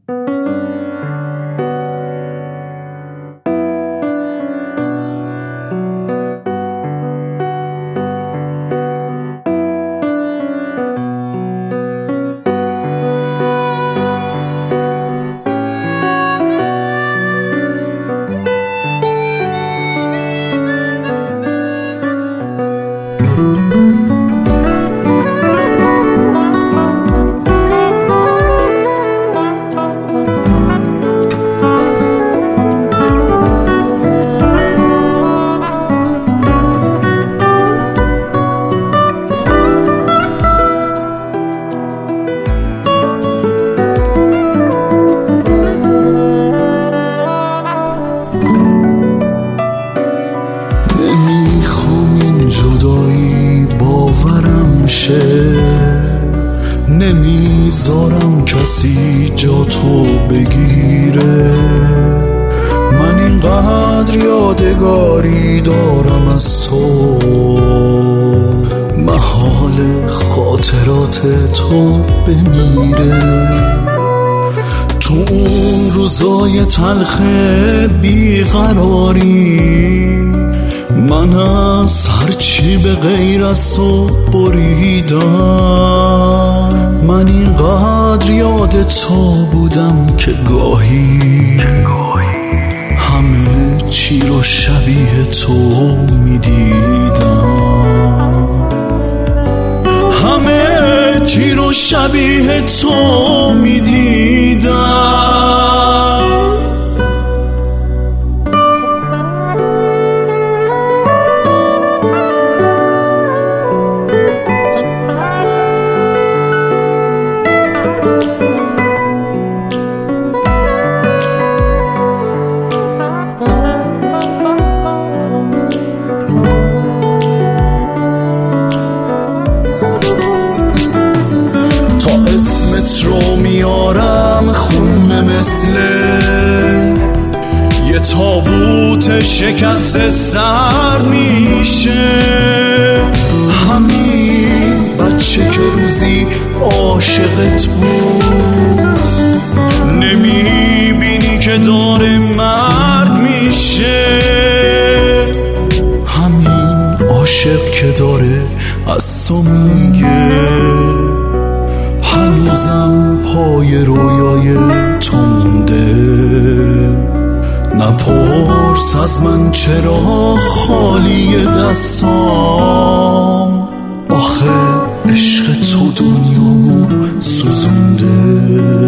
نمیذارم کسی جا تو بگیره. من اینقدر یادگاری دارم از تو، محال خاطرات تو بمیره. تو اون روزای تلخ بیقراری من از هرچی به غیر از تو بریدم. من اینقدر یاد تو بودم که گاهی همه چی رو شبیه تو میدیدم، همه چی رو شبیه تو میدیدم. اسمت رو میارم خونه مثل یه تابوت شکست سر میشه. همین بچه که روزی عاشقت بود نمیبینی که داره مرد میشه. همین عاشق که داره از تو میگه هنوزم پای رویای تو مونده. نپرس از من چرا خالی دستام، آخه عشق تو دنیامو سوزونده.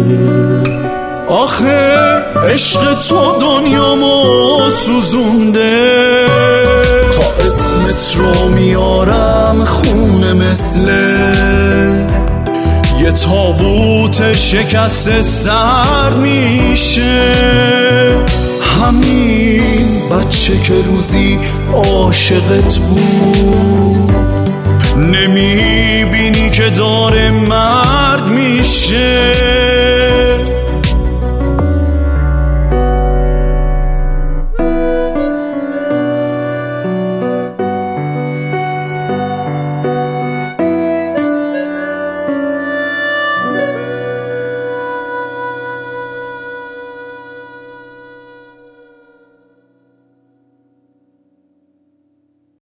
آخه عشق تو دنیامو سوزونده. تا اسمت رو میارم خونه مثل یه تابوت شکست سر میشه. همین بچه که روزی عاشقت بود نمیبینی که داره مرد میشه.